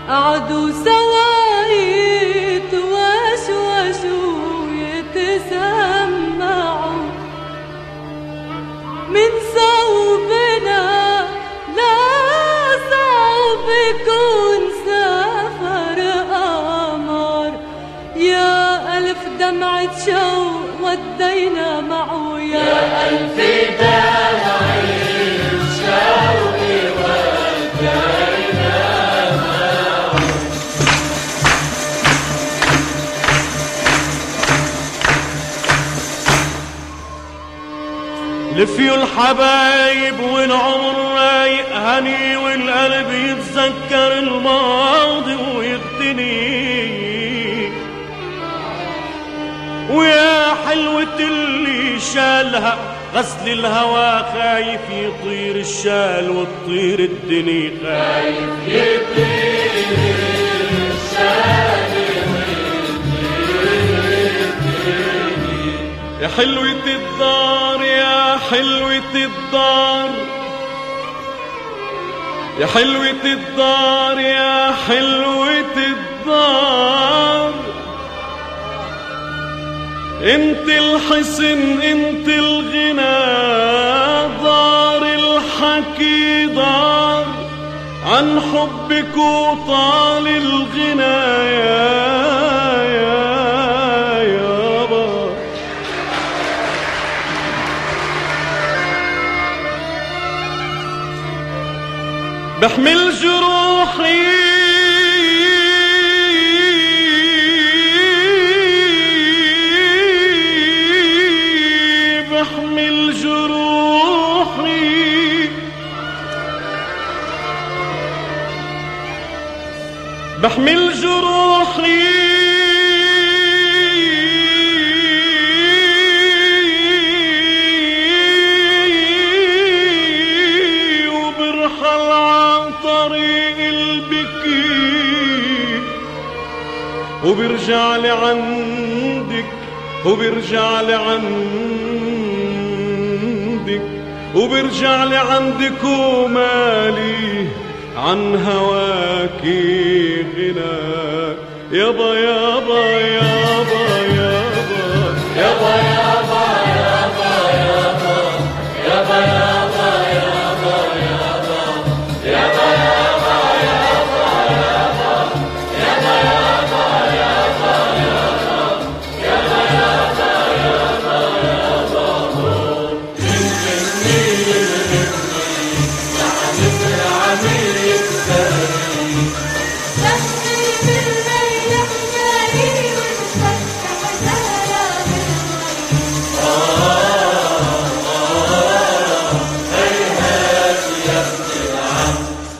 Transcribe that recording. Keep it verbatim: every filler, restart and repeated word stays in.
قعدوا سوا يتوشوشوا يتسمعوا من صوبنا، لا صعب يكون سفر قمر. يا ألف دمعة شوق ودينا معه، يا ألف دمعة شوق ودينا معه. لفيوا الحبايب والعمر رايق هني، والقلب يتذكر الماضي ويغتني. ويا حلوة اللي شالها غسل الهوى، خايف يطير الشال وتطير الدنيا، خايف يطير الشال وتطير الدنيا. يا حلوة الدار يا حلوة الدار، يا حلوة الدار يا حلوة الدار، انت الحسن انت الغنى، دار الحكي دار عن حبك وطال الغنى. يا يا يابا بحمل جروحي بحمل جروحي بحمل جروحي وبرحل عن طريق البكي، وبرجع لعندك وبرجع لعندك وبرجع لعندك ومالي عن هواكي غناك. يابا يابا